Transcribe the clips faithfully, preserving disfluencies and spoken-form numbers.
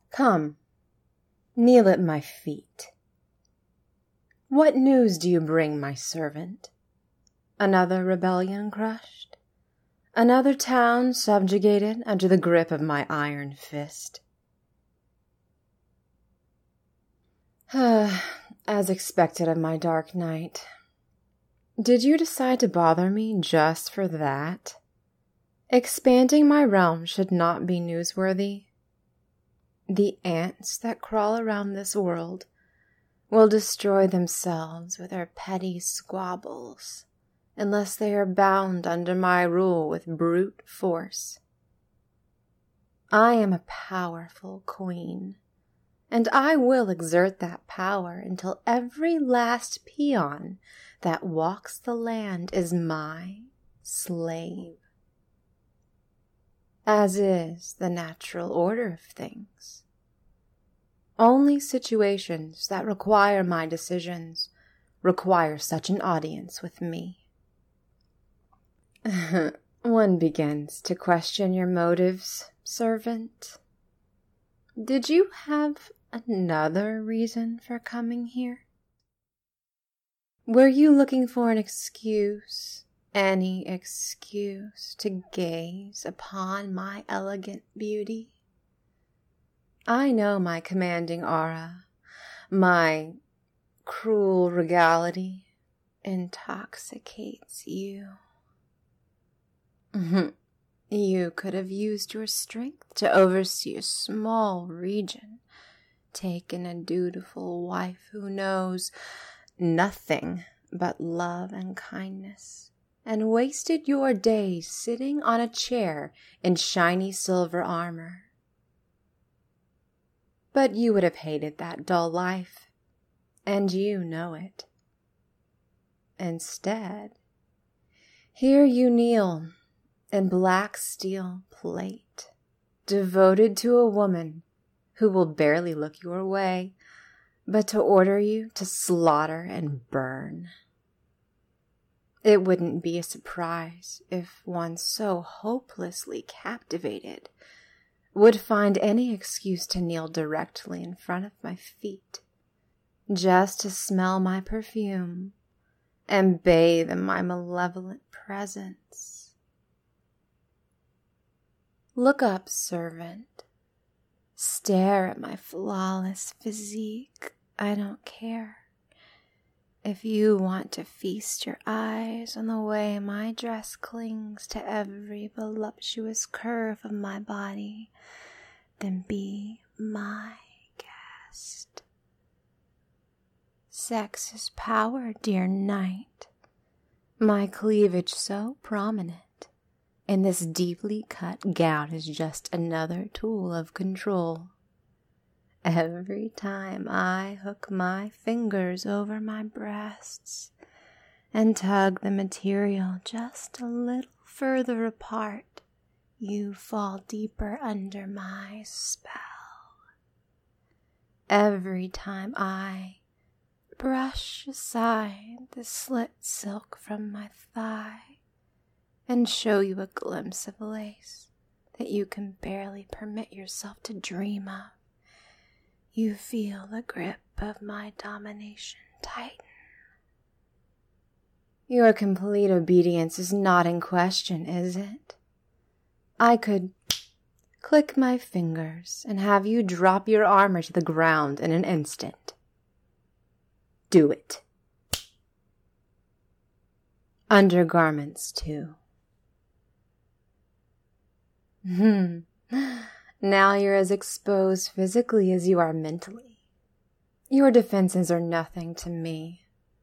Come, kneel at my feet. What news do you bring, my servant? Another rebellion crushed? Another town subjugated under the grip of my iron fist? As expected of my dark night. Did you decide to bother me just for that? Expanding my realm should not be newsworthy. The ants that crawl around this world will destroy themselves with their petty squabbles unless they are bound under my rule with brute force. I am a powerful queen, and I will exert that power until every last peon that walks the land is my slave. As is the natural order of things. Only situations that require my decisions require such an audience with me. One begins to question your motives, servant. Did you have another reason for coming here? Were you looking for an excuse, any excuse, to gaze upon my elegant beauty? I know my commanding aura, my cruel regality intoxicates you. You could have used your strength to oversee a small region, taken a dutiful wife who knows nothing but love and kindness, and wasted your days sitting on a chair in shiny silver armor. But you would have hated that dull life, and you know it. Instead, here you kneel in black steel plate, devoted to a woman who will barely look your way, but to order you to slaughter and burn. It wouldn't be a surprise if one so hopelessly captivated would find any excuse to kneel directly in front of my feet, just to smell my perfume and bathe in my malevolent presence. Look up, servant. Stare at my flawless physique. I don't care. If you want to feast your eyes on the way my dress clings to every voluptuous curve of my body, then be my guest. Sex is power, dear knight. My cleavage so prominent in this deeply cut gown is just another tool of control. Every time I hook my fingers over my breasts and tug the material just a little further apart, you fall deeper under my spell. Every time I brush aside the slit silk from my thigh and show you a glimpse of lace that you can barely permit yourself to dream of, you feel the grip of my domination tighten. Your complete obedience is not in question, is it? I could click my fingers and have you drop your armor to the ground in an instant. Do it. Undergarments, too. Hmm. Now you're as exposed physically as you are mentally. Your defenses are nothing to me.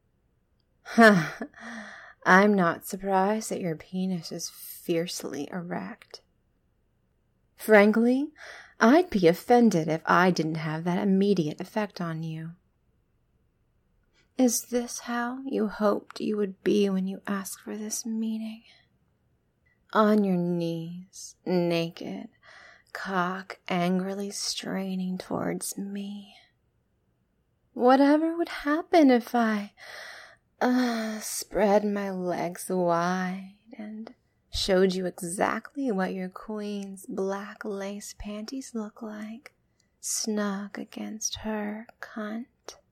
I'm not surprised that your penis is fiercely erect. Frankly, I'd be offended if I didn't have that immediate effect on you. Is this how you hoped you would be when you asked for this meeting? On your knees, naked, cock angrily straining towards me. Whatever would happen if I uh, spread my legs wide and showed you exactly what your queen's black lace panties look like, snug against her cunt.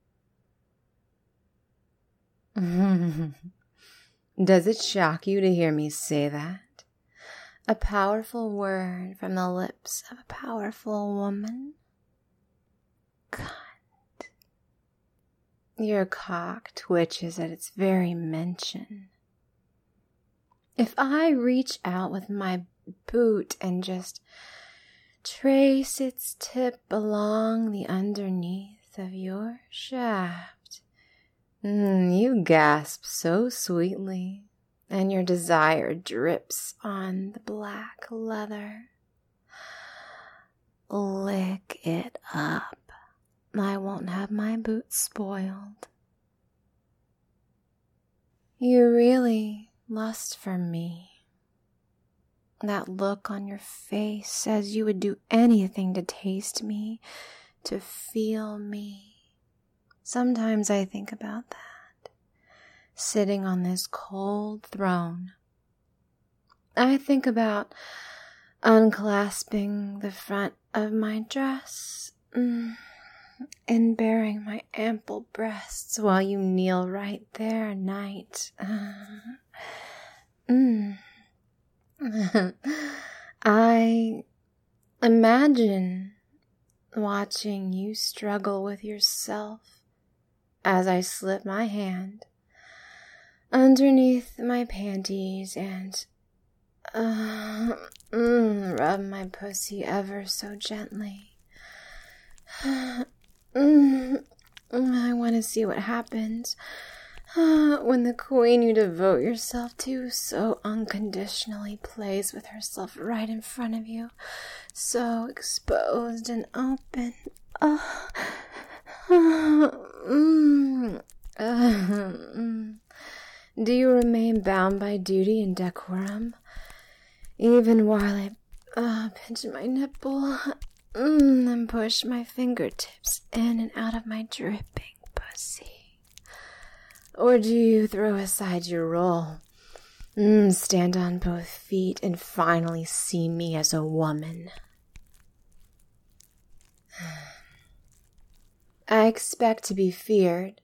Does it shock you to hear me say that? A powerful word from the lips of a powerful woman? Cunt. Your cock twitches at its very mention. If I reach out with my boot and just trace its tip along the underneath of your shaft, mm, you gasp so sweetly, and your desire drips on the black leather. Lick it up. I won't have my boots spoiled. You really lust for me. That look on your face says you would do anything to taste me, to feel me. Sometimes I think about that, sitting on this cold throne. I think about unclasping the front of my dress, mm, and baring my ample breasts while you kneel right there, night. Uh, mm. I imagine watching you struggle with yourself as I slip my hand underneath my panties and uh, mm, rub my pussy ever so gently. Mm, I want to see what happens uh, when the queen you devote yourself to so unconditionally plays with herself right in front of you, so exposed and open. Uh, uh, mm, uh, mm. Do you remain bound by duty and decorum, even while I uh, pinch my nipple? Mm, and push my fingertips in and out of my dripping pussy? Or do you throw aside your role, mm, stand on both feet, and finally see me as a woman? I expect to be feared,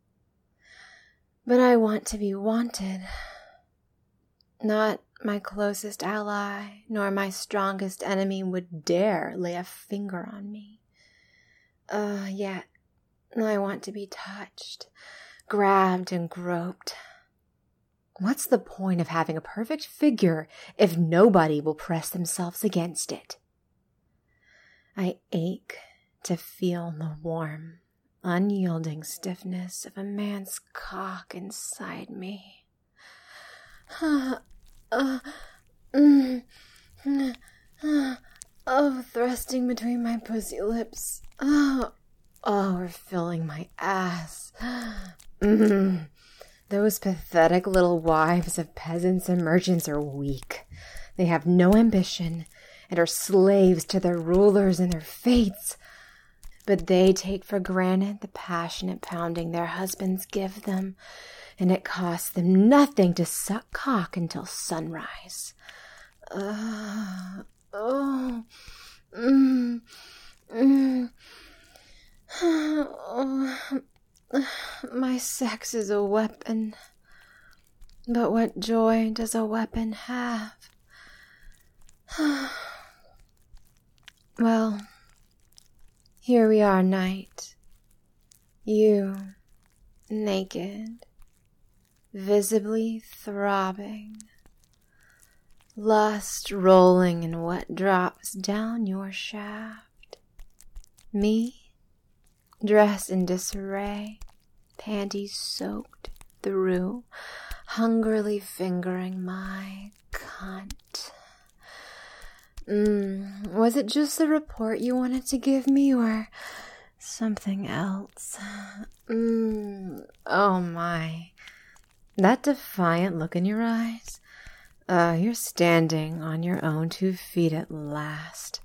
but I want to be wanted. Not my closest ally, nor my strongest enemy would dare lay a finger on me. Uh, yet I want to be touched, grabbed and groped. What's the point of having a perfect figure if nobody will press themselves against it? I ache to feel the warm, unyielding stiffness of a man's cock inside me. Uh, uh, mm, uh, oh, thrusting between my pussy lips. Oh, oh, or filling my ass. Mm, those pathetic little wives of peasants and merchants are weak. They have no ambition and are slaves to their rulers and their fates. But they take for granted the passionate pounding their husbands give them, and it costs them nothing to suck cock until sunrise. Uh, oh, mm, mm, oh, my sex is a weapon, but what joy does a weapon have? Well, here we are, night. You, naked, visibly throbbing, lust rolling in wet drops down your shaft. Me, dressed in disarray, panties soaked through, hungrily fingering my cunt. Mm, was it just the report you wanted to give me, or something else? Mm, oh my. That defiant look in your eyes. Uh, you're standing on your own two feet at last.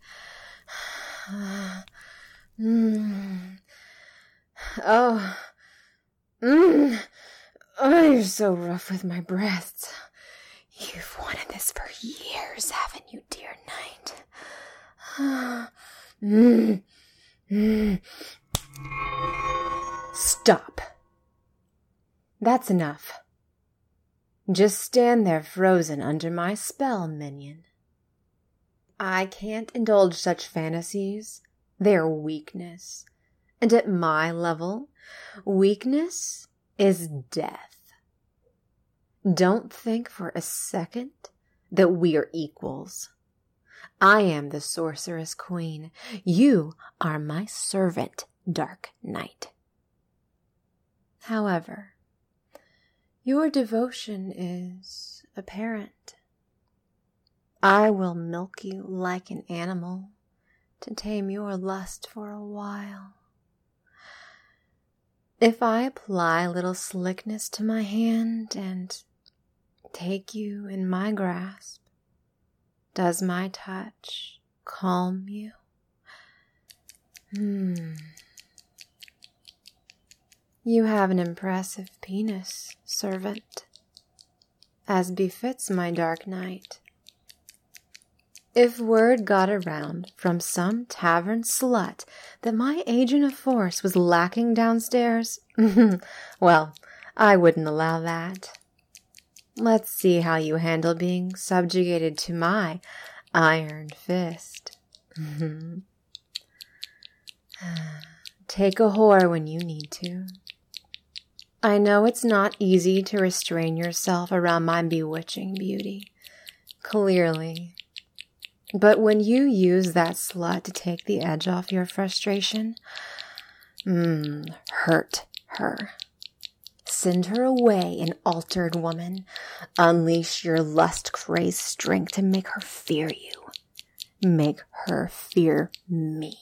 mm. Oh. Mm. Oh, you're so rough with my breasts. You've wanted this for years, haven't you, dear knight? mm. Stop. That's enough. Just stand there frozen under my spell, minion. I can't indulge such fantasies. They're weakness. And at my level, weakness is death. Don't think for a second that we are equals. I am the sorceress queen. You are my servant, Dark Knight. However, your devotion is apparent. I will milk you like an animal to tame your lust for a while. If I apply a little slickness to my hand and take you in my grasp, does my touch calm you? Hmm. You have an impressive penis, servant, as befits my Dark Knight. If word got around from some tavern slut that my agent of force was lacking downstairs, well, I wouldn't allow that. Let's see how you handle being subjugated to my iron fist. Take a whore when you need to. I know it's not easy to restrain yourself around my bewitching beauty, clearly. But when you use that slut to take the edge off your frustration, mmm, hurt her. Send her away, an altered woman. Unleash your lust-crazed strength to make her fear you. Make her fear me.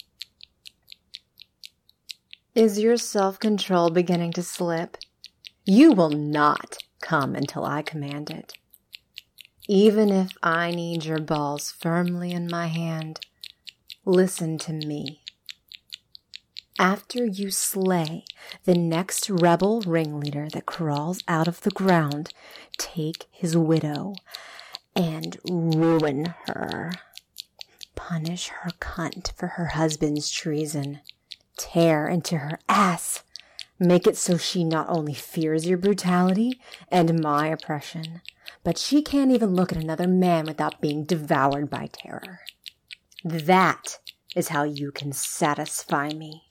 Is your self-control beginning to slip? You will not come until I command it. Even if I need your balls firmly in my hand, listen to me. After you slay the next rebel ringleader that crawls out of the ground, take his widow and ruin her. Punish her cunt for her husband's treason. Tear into her ass. Make it so she not only fears your brutality and my oppression, but she can't even look at another man without being devoured by terror. That is how you can satisfy me.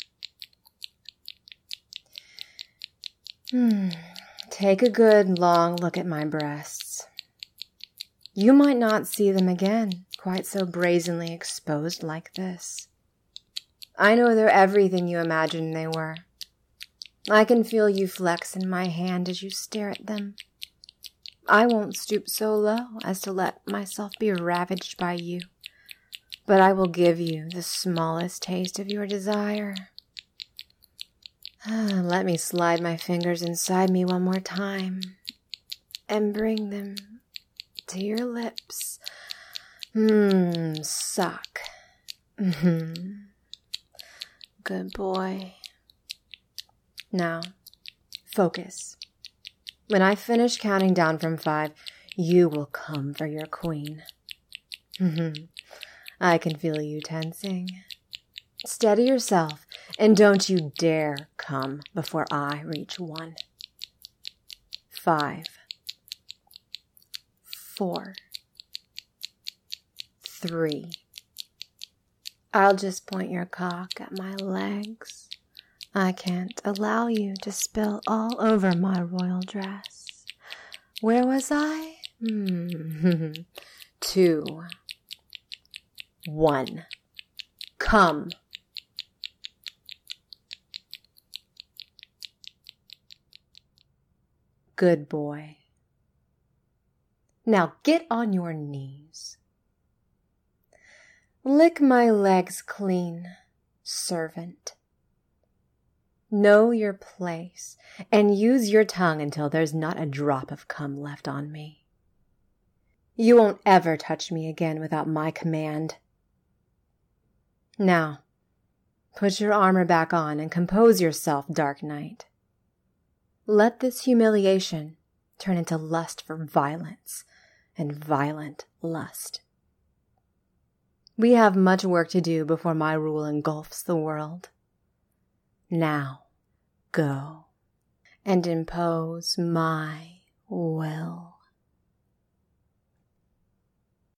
Hmm. Take a good long look at my breasts. You might not see them again, quite so brazenly exposed like this. I know they're everything you imagined they were. I can feel you flex in my hand as you stare at them. I won't stoop so low as to let myself be ravaged by you, but I will give you the smallest taste of your desire. Let me slide my fingers inside me one more time and bring them to your lips. Mmm, suck. Mm-hmm. Good boy. Now, focus. When I finish counting down from five, you will come for your queen. Mm-hmm. I can feel you tensing. Steady yourself, and don't you dare come before I reach one. Five. Four. Three. I'll just point your cock at my legs. I can't allow you to spill all over my royal dress. Where was I? Hmm. Two. One. Come. Good boy. Now get on your knees. Lick my legs clean, servant. Know your place, and use your tongue until there's not a drop of cum left on me. You won't ever touch me again without my command. Now, put your armor back on and compose yourself, Dark Knight. Let this humiliation turn into lust for violence and violent lust. We have much work to do before my rule engulfs the world. Now, go and impose my will.